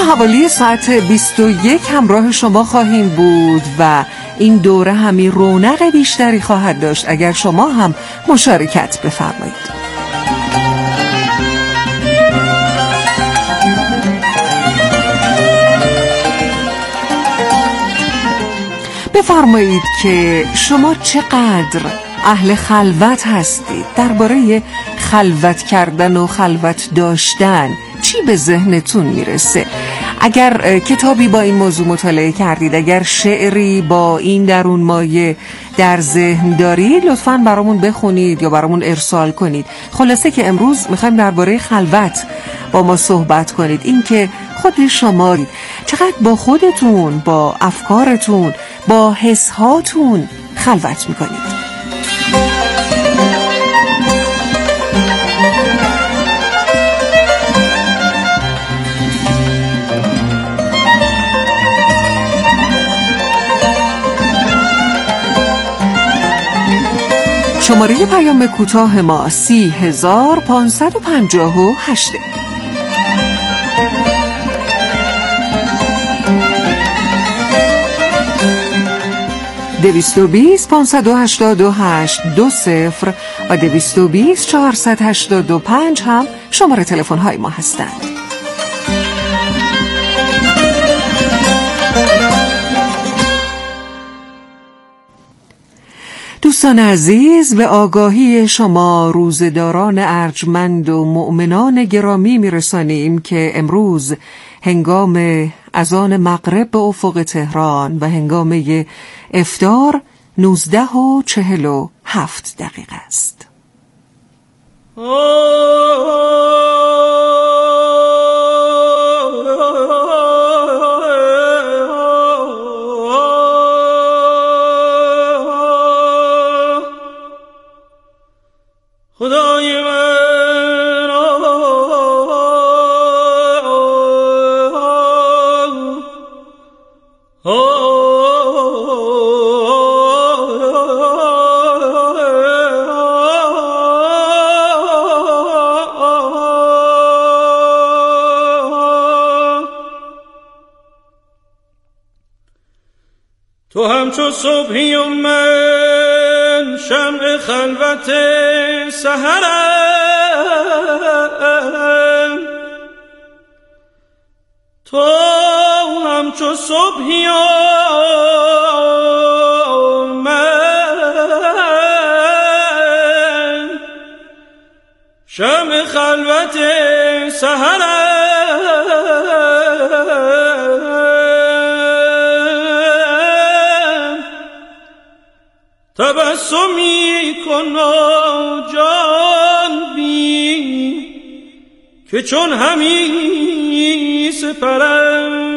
حوالی ساعت 21 همراه شما خواهیم بود و این دوره همین رونق بیشتری خواهد داشت اگر شما هم مشارکت بفرمایید. بفرمایید که شما چقدر اهل خلوت هستید، درباره خلوت کردن و خلوت داشتن چی به ذهنتون میرسه؟ اگر کتابی با این موضوع مطالعه کردید، اگر شعری با این درون مایه در ذهن دارید، لطفاً برامون بخونید یا برامون ارسال کنید. خلاصه که امروز میخوایم درباره خلوت با ما صحبت کنید، این که خود شما چقدر با خودتون، با افکارتون، با حسهاتون خلوت میکنید. شماره پیام کوتاه ما 30558. 220 588 20 و 220 485 هم شماره تلفن های ما هستند. دوستان عزیز، به آگاهی شما روزداران ارجمند و مؤمنان گرامی میرسانیم که امروز هنگام اذان مغرب به افق تهران و هنگام افطار 19:47 است. خدای من تو همچو صبحی و من شمع خلوت سحرم، تو همچو صبحی و من شمع خلوت سحرم، تبسمی کن جان بی که چون همی سپرم،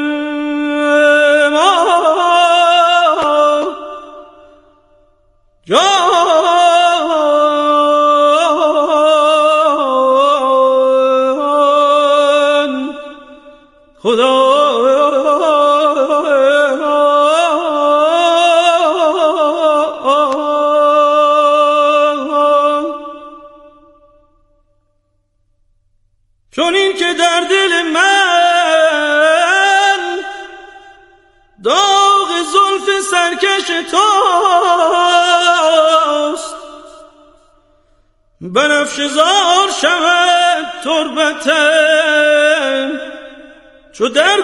جان خدا چون این که در دل من داغ زلف سرکش توست، بنفشه زار شود تربتم چو در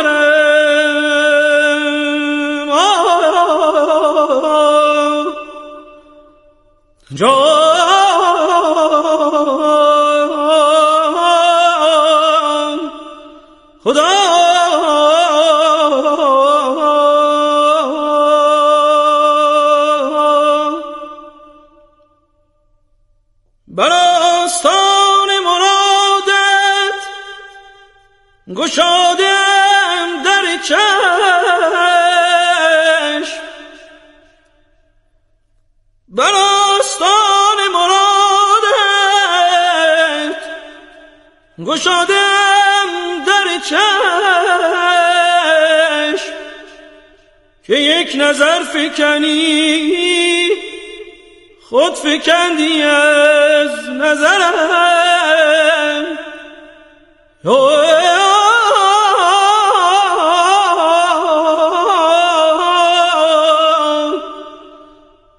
گذرم، خدا بر آستان مرادت گشادم در چشم، بر آستان مرادت گشادم در چشم که یک نظر فکنی خود فکندی از نظرم،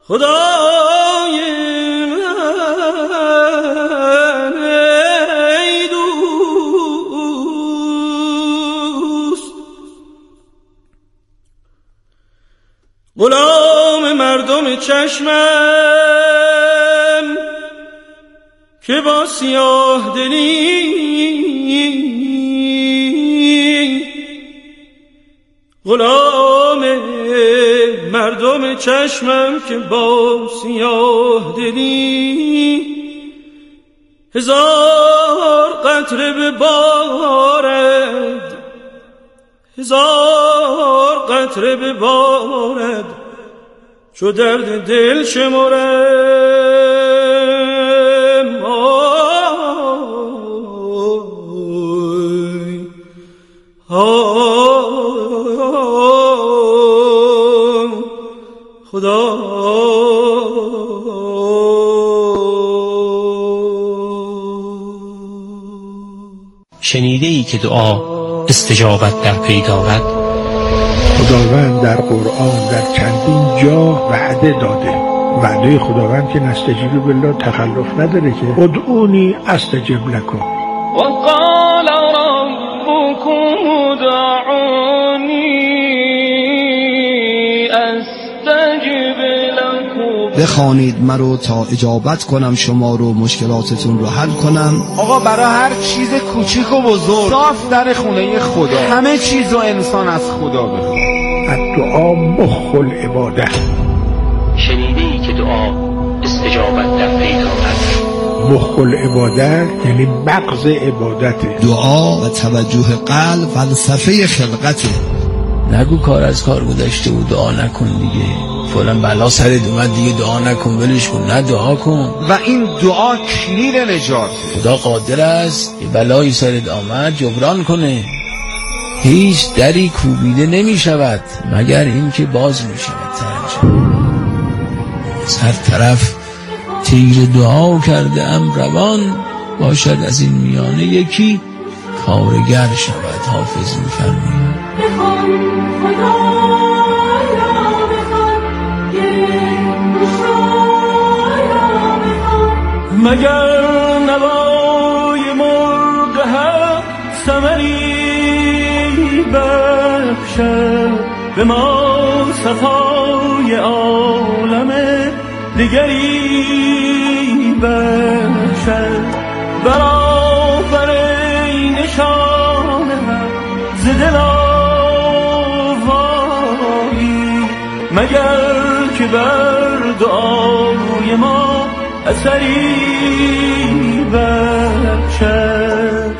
خدای من ای دوست، غلام مردم چشمم که با سیاه دلی، غلام مردم چشمم که با سیاه دلی، هزار قطره ببارد، هزار قطره ببارد، چو درد دل شمرم. خدا شنیده ای که دعا استجابت در پی دارد؟ خداوند در قرآن در چندین جا وعده داده. وعده خداوند که نستجیب بالله تخلف نداره که ادعونی استجب لکم. وقال ربكم ادعوني استجب لكم. بخوانید مرا تا اجابت کنم شما رو، مشکلاتتون رو حل کنم. آقا برای هر چیز کوچیک و بزرگ صاف در خونه خدا، همه چیز رو انسان از خدا بخواد. الدعا مخ العباده. شنیده ای که دعا استجابت در پی دارد؟ مخ العباده یعنی مغز عبادته. دعا و توجه قلب فلسفه خلقته. نگو کار از کار گذشته و دعا نکن دیگه، فلان بلا سرت اومد دیگه دعا نکن، ولش کن. نه، دعا کن. و این دعا کلید نجاته. خدا قادر است یه بلایی سرت آمد جبران کنه. هیچ دری کوبیده نمی شود مگر این که باز می شود. از هر طرف تیر دعا کرده ام روان، باشد از این میانه یکی کارگر شود. حافظ می فرماید مگر نوای مرغ حق ثمری بخشد به ما، صفای عالم دیگری بخشد. برآفرین نشان حق ز دل آوایی، مگر که بر دعای ما اثری بخشد.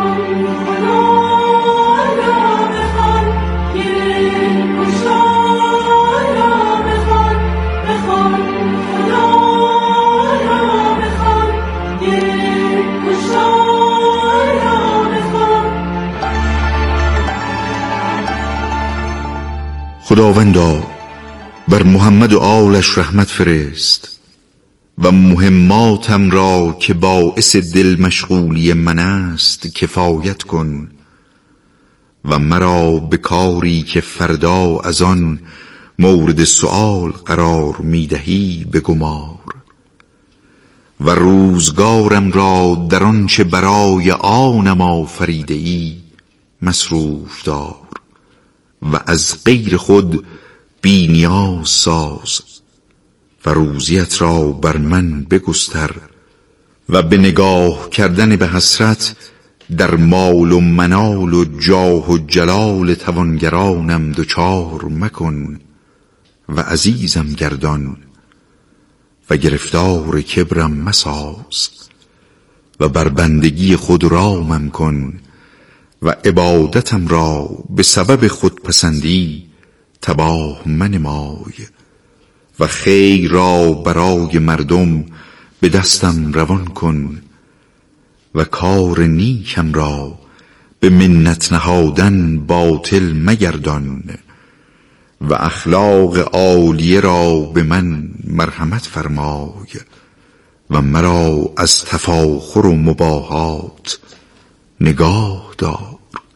خداوندا بر محمد و آلش رحمت فرست و مهماتم را که باعث دل مشغولی من است کفایت کن و مرا به کاری که فردا از آن مورد سؤال قرار میدهی بگمار و روزگارم را در آنچه برای آنم آفریده ای مصروف دار و از غیر خود بی نیاز ساز و روزیت را بر من بگستر و به نگاه کردن به حسرت در مال و منال و جاه و جلال توانگرانم دچار مکن و عزیزم گردان و گرفتار کبرم مساز و بر بندگی خود رامم کن و عبادتم را به سبب خودپسندی تباه منمای و خیر را برای مردم به دستم روان کن و کار نیکم را به منت نهادن باطل مگردان و اخلاق عالیه را به من مرحمت فرمای و مرا از تفاخر و مباهات نگاه دار.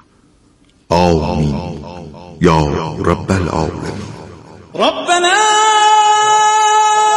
آمین یا رب العالمین. ربنا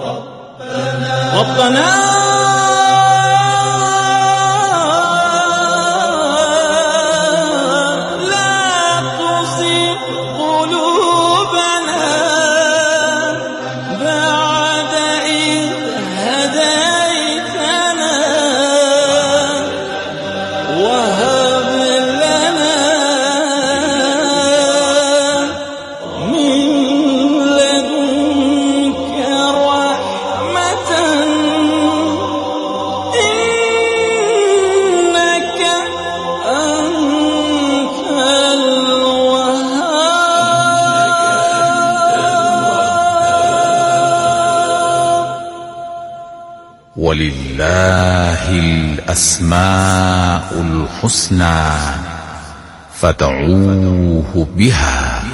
ربنا ولله الأسماء الحسنى فادعوه بها.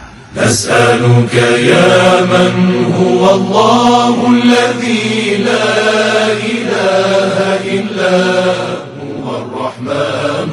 نسألك يا من هو الله الذي لا إله إلا هو الرحمن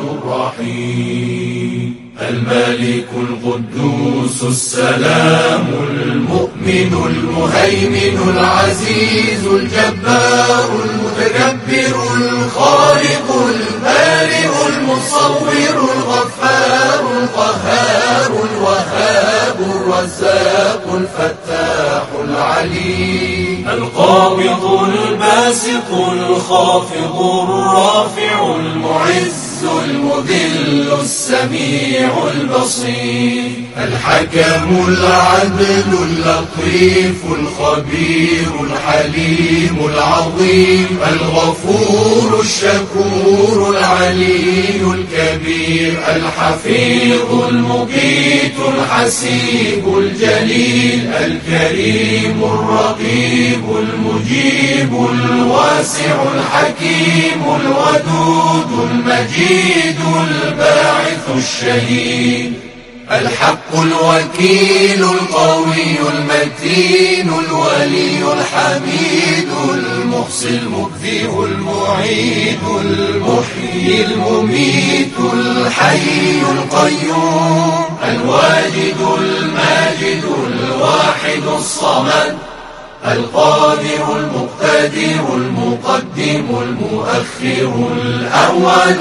الرحيم الملك القدوس السلام المؤمن المهيمن العزيز الجبار المتكبر الخالق البارئ المصور الغفار القهار الوهاب الرزاق الفتاح العليم القابض الباسط الخافض الرافع المعز المذل السميع البصير الحكم العدل اللطيف الخبير الحليم العظيم الغفور الشكور العلي الكبير الحفيظ المقيت الحسيب الجليل الكريم الرقيب المجيب الواسع الحكيم الودود المجيد الباعث الشهيد الحق الوكيل القوي المتين الولي الحميد المحصي المبدئ المعيد المحيي المميت الحي القيوم الواجد الماجد الواحد الصمد القادر المقتدر المقدم المؤخر الأول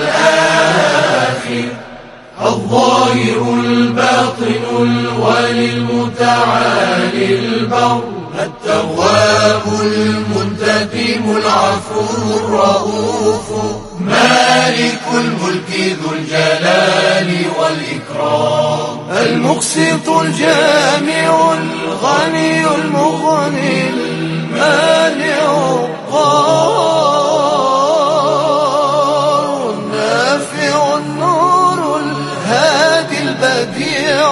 الآخر الظاهر الباطن الولي المتعالي البر التواب المنتقم العفو الرؤوف مالك الملك ذو الجلال والإكرام المقسط الجامع الغني المغني المانع القهار النافع النور الهادي البديع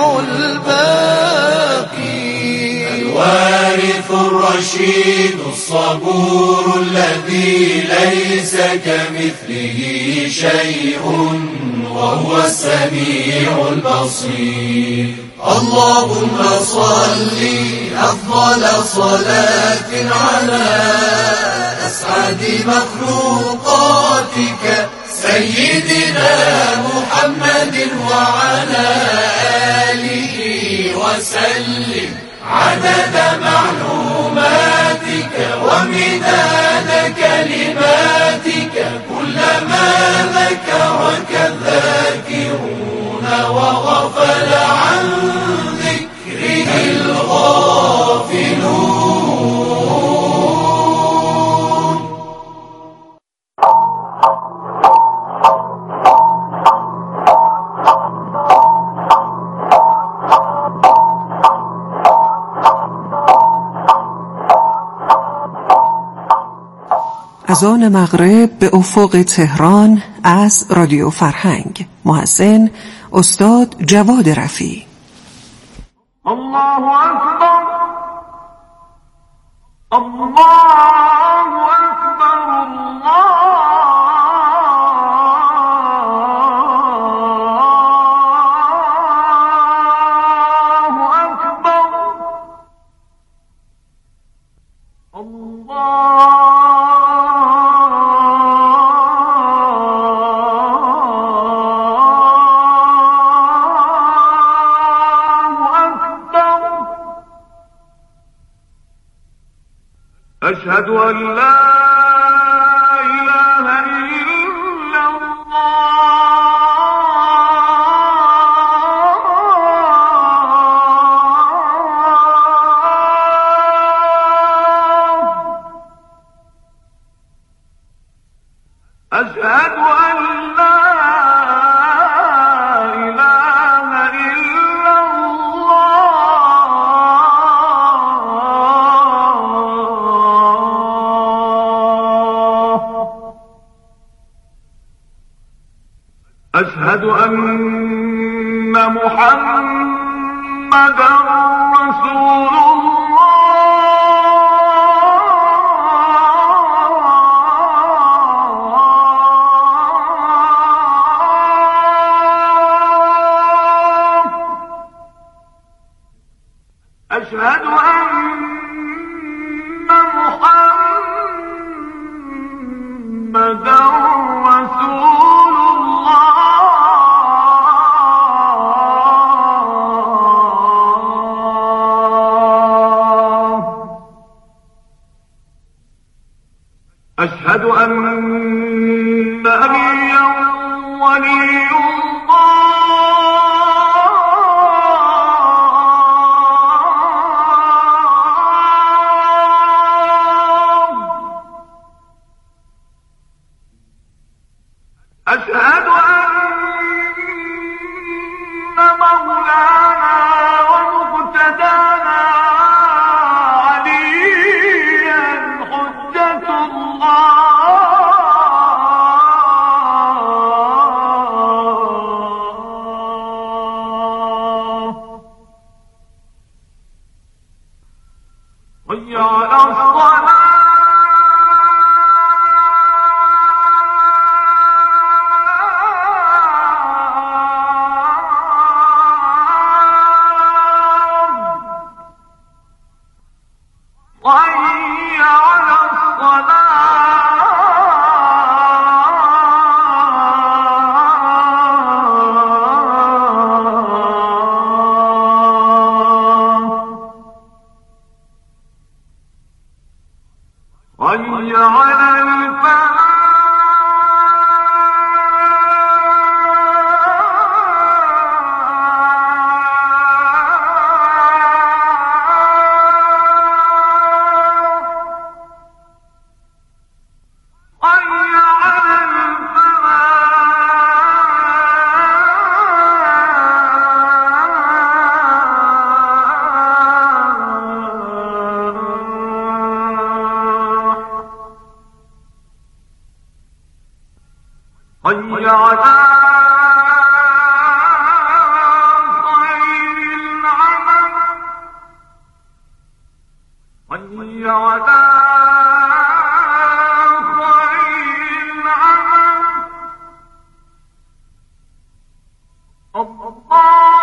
الباقي الوارث الرشيد الصبور الذي ليس كمثله شيء وهو السميع البصير اللهم صل أفضل صلاة على أسعد مخلوقاتك سيدنا محمد وعلى آله وسلم عدد معلوماتك ومداد كلماتك كلما ذكرك الذاكرون وغفل عن ذكره الغافلون. اذان مغرب به افق تهران از رادیو فرهنگ. مؤذن استاد جواد رفیعی. الله أكبر الله أكبر أشهد أن لا إله إلا الله. أشهد أن لا أشهد أن محمدًا رسول الله. أشهد أن محمدًا رسول أشهد أن نبيا ولي الله. أشهد أن مولانا ومقتدانا عليا حجة الله. حي على الصلاة. حي على الصلاة. حي على الفلاح. حي على خير العمل. حي على خير العمل. الله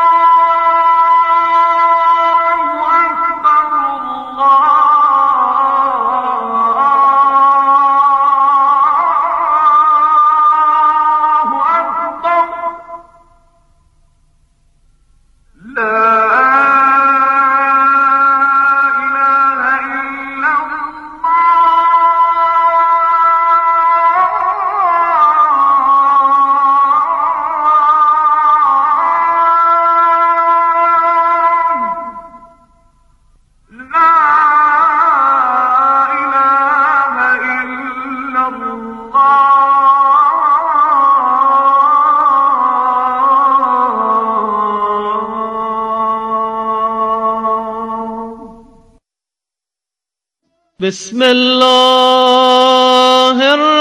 أكبر الله أكبر. لا إله إلا بسم الله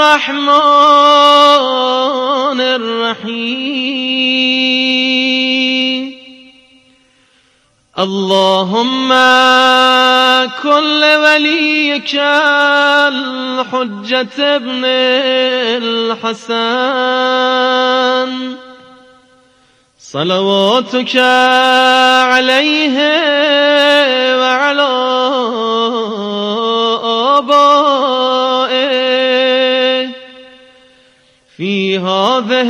الرحمن الرحيم. اللهم كن لوليك الحجة ابن الحسن صلواتك عليه وعلى آبائه في هذه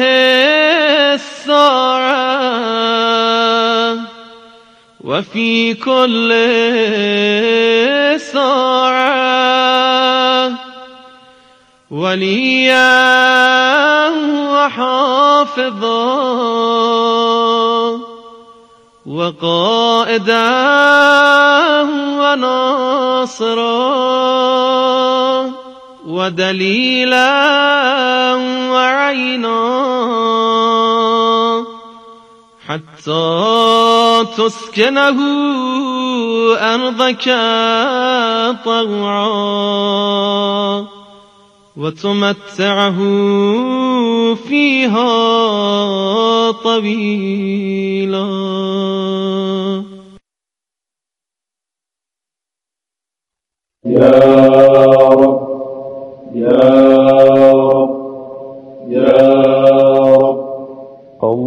الساعة وفي كل ساعة وليا وحافظا وقائدا وناصرا ودليلا وعينا حتى تسكنه أرضك طوعا وتمتعه فيها طويلا. يا رب يا رب يا رب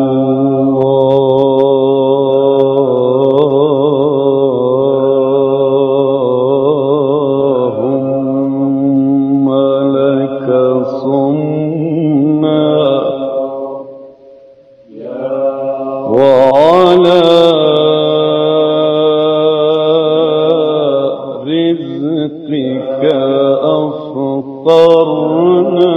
اللهم لك صمنا وعلى رزقك أفطرنا.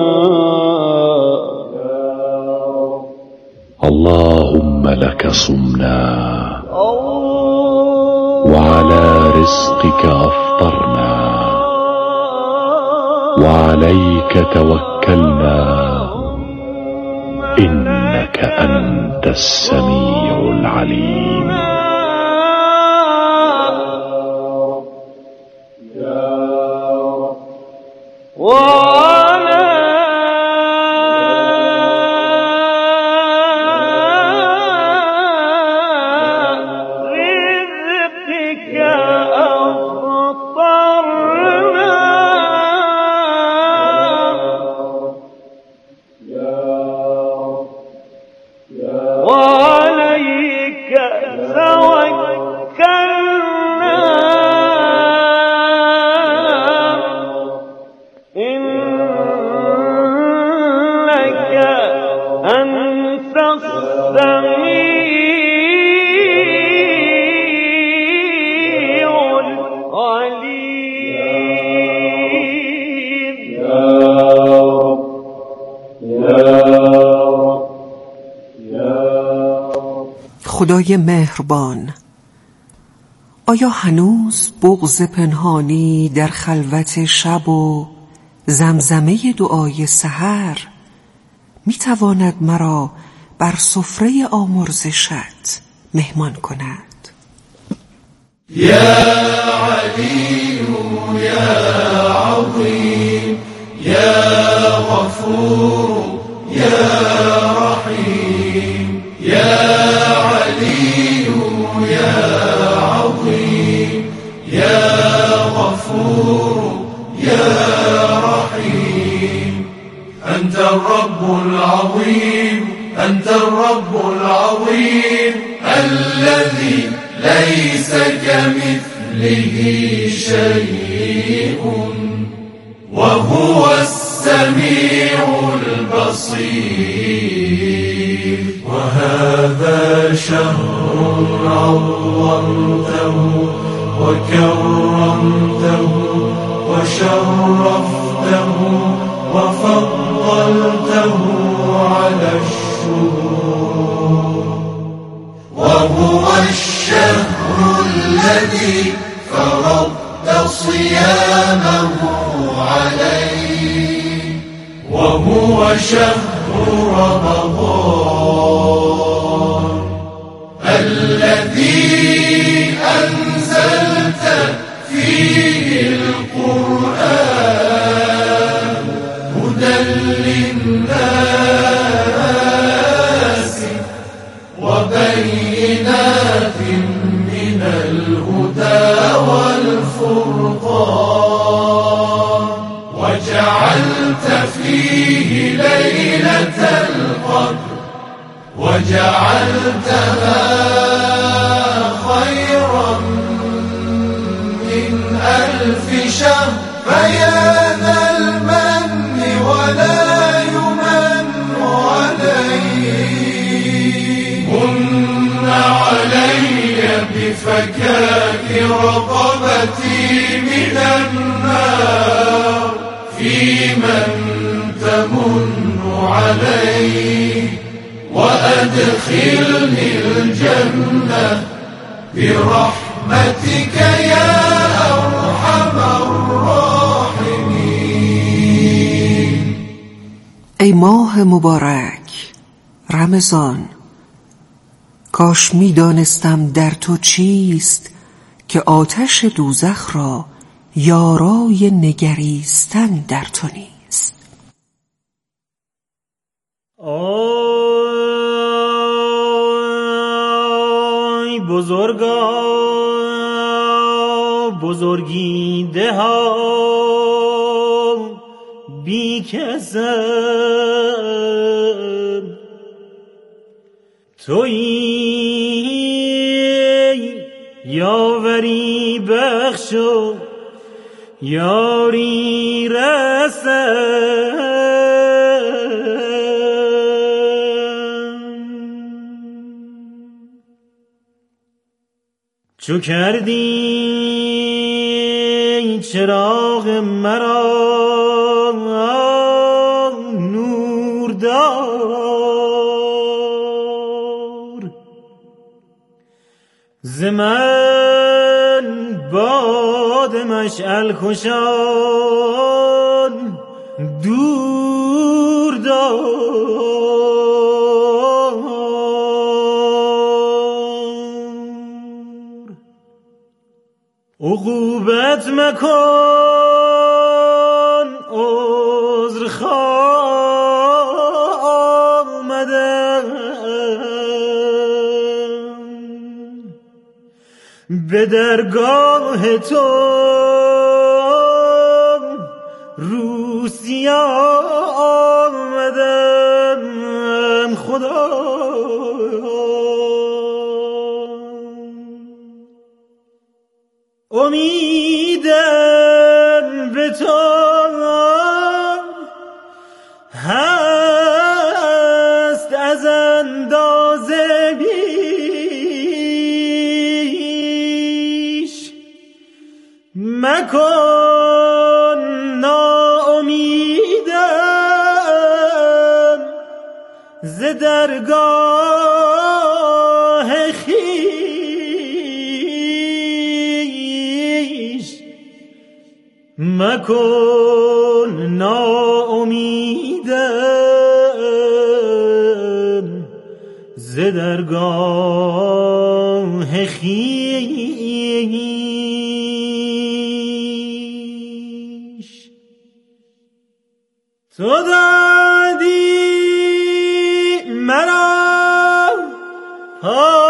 اللهم لك صمنا وعلى رزقك أفطرنا وعليك توكلنا إنك أنت السميع العليم. خدای مهربان، آیا هنوز بغض پنهانی در خلوت شب و زمزمه دعای سحر میتواند مرا بر سفره آمرزشت مهمان کند؟ یا علی یا عظیم یا غفور یا رحیم یا علی یا عظیم یا غفور یا رحیم أنت الرب العظيم أنت الرب العظيم الذي ليس كمثله شيء وهو السميع البصير. وهذا شهر عظمته وكرمته وشرفته وفضلته على الشهور. وهو الشهر الذي فرضت صيامه عليه. وهو شهر رمضان الذي أنزلت فيه القرآن هدى للناس وبينات من الهدى والفرقان. وجعلت فيه ليلة القدر وجعلتها خيرا من 1000 شهر. فيا ذا المن ولا يمن عليه من علي بفكاك رقبتي من النار في من تمن علي وأدخلني الجنة برحمتك يا أرحم الراحمين. ای ماه مبارک رمضان، کاش می دانستم در تو چیست که آتش دوزخ را یارای نگریستن در تو نیست. آی بزرگا بزرگی ده ها بی کسم تویی یاوری بخش و یاری رسم چو کردی چراغ مرا نور دار ز من باد مشعل کشان دور دار. عقوبت مکن عذر آمدم به درگاه تو روسیا آمدم خدا. امیدم به تو هست از اندازه بیش، مکن ناامیدم ز درگاه خویش، مکن ناامیدم ز درگاه خویش. تو دادی مرا